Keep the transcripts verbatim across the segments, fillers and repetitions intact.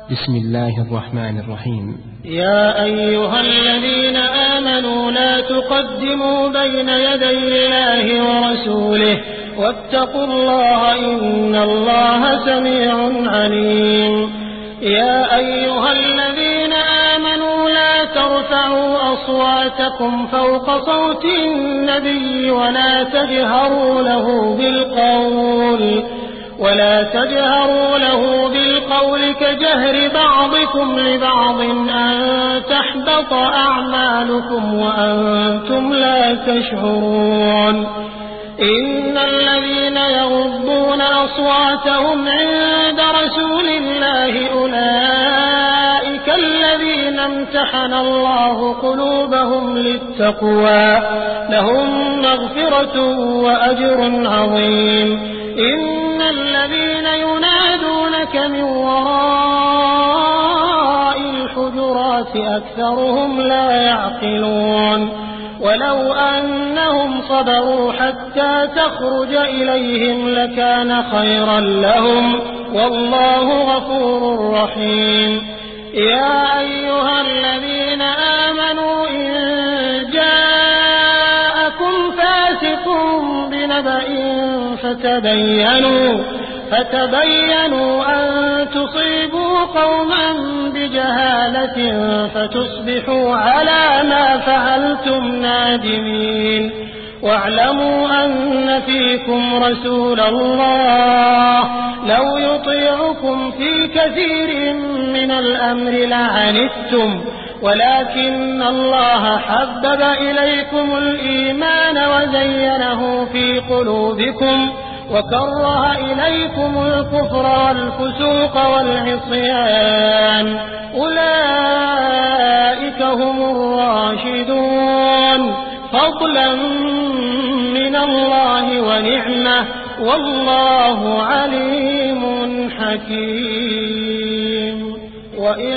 بسم الله الرحمن الرحيم. يا أيها الذين آمنوا لا تقدموا بين يدي الله ورسوله واتقوا الله إن الله سميع عليم. يا أيها الذين آمنوا لا ترفعوا أصواتكم فوق صوت النبي ولا تجهروا له بالقول ولا تجهروا له بالقول كجهر بعضكم لبعض أن تحبط أعمالكم وأنتم لا تشعرون. إن الذين يغضون أصواتهم عند رسول الله أولئك الذين امتحن الله قلوبهم للتقوى لهم مغفرة وأجر عظيم. إن الذين ينادونك من وراء الحجرات أكثرهم لا يعقلون. ولو أنهم صبروا حتى تخرج إليهم لكان خيرا لهم والله غفور رحيم. يا أيها الذين آمنوا إن جاءكم فاسق بنبأ فتبينوا فتبينوا أن تصيبوا قوما بجهالة فتصبحوا على ما فعلتم نادمين. واعلموا أن فيكم رسول الله لو يطيعكم في كثير من الأمر لعنتم ولكن الله حبب إليكم الإيمان وزينه في قلوبكم وكره إليكم الكفر والفسوق والعصيان أولئك هم الراشدون فضلا من الله ونعمة والله عليم حكيم. وإن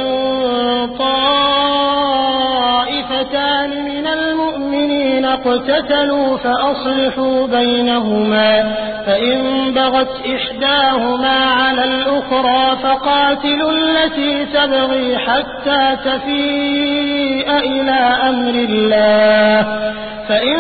طائفتان من المؤمنين اقتتلوا فأصلحوا بينهما فإن بغت إحداهما على الأخرى فقاتلوا التي تبغي حتى تفيء إلى أمر الله فإن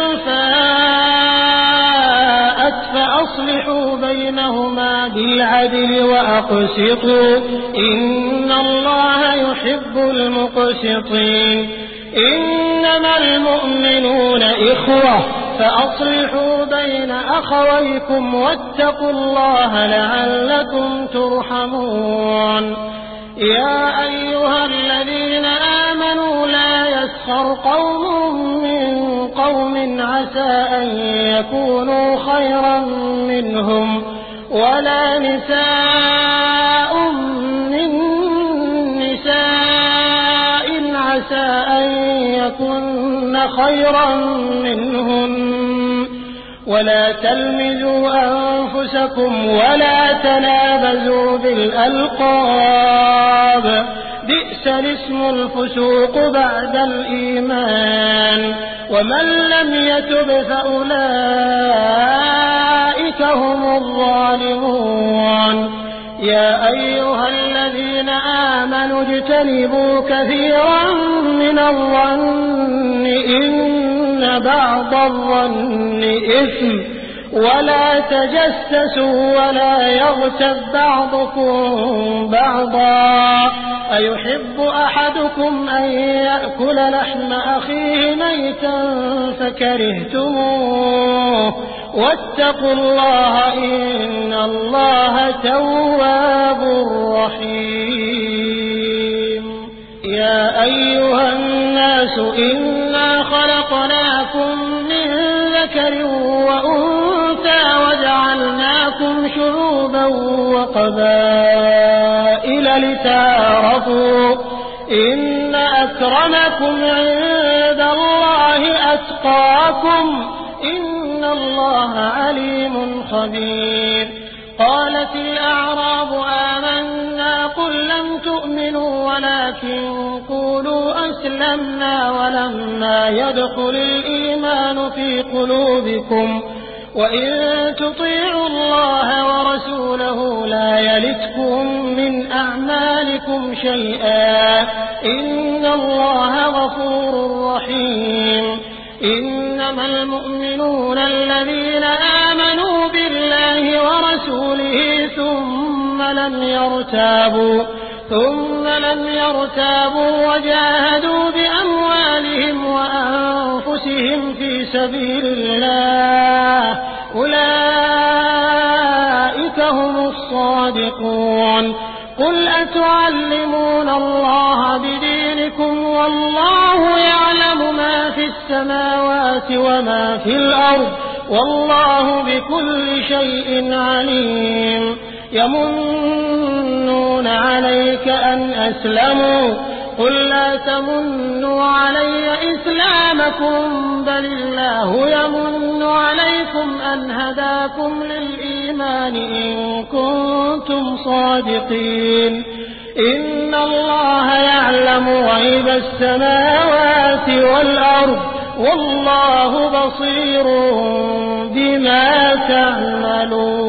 فاءت فأصلحوا بينهما بالعدل وأقسطوا إن الله يحب المقسطين. إنما المؤمنون إخوة فأصلحوا بين أخويكم واتقوا الله لعلكم ترحمون. يا أيها الذين آمنوا لا يسخر قوم من قوم عسى أن يكونوا خيرا منهم ولا نساء من نساء عسى أن يكن خيرا منهن ولا تلمزوا أنفسكم ولا تنابزوا بالألقاب بئس الاسم الفسوق بعد الإيمان ومن لم يتب فأولئك هم الظالمون. يا أيها الذين آمنوا اجتنبوا كثيرا من الظن إن بعض الظن إثم ولا تجسسوا ولا يغتب بعضكم بعضا أيحب أحدكم أن يأكل لحم أخيه ميتا فكرهتموه واتقوا الله إن الله تواب رحيم. يا أيها الناس إنا خلقناكم من ذكر وأنثى وجعلناكم شعوبا وقبائل لتعارفوا إن أكرمكم عند الله أتقاكم إن الله عليم خبير. قالت الأعراب آمنا قل لم تؤمنوا ولكن قولوا أسلمنا ولما يدخل الإيمان في قلوبكم وإن تطيعوا الله ورسوله لا يلتكم من أعمالكم شيئا إن الله غفور رحيم إنما المؤمنون الذين آمنوا بالله ورسوله ثم لم يرتابوا ثم لم يرتابوا وجاهدوا بأموالهم وأنفسهم في سبيل الله أولئك هم الصادقون قل أتعلمون الله بدينكم والله يعلم ما في السماوات وما في الأرض والله بكل شيء عليم يمنون عليك أن أسلموا قل لا تمنوا علي إسلامكم بل الله يمن عليكم أن هداكم للإيمان إن كنتم صادقين إن الله يعلم غيب السماوات والأرض والله بصير بما تعملون.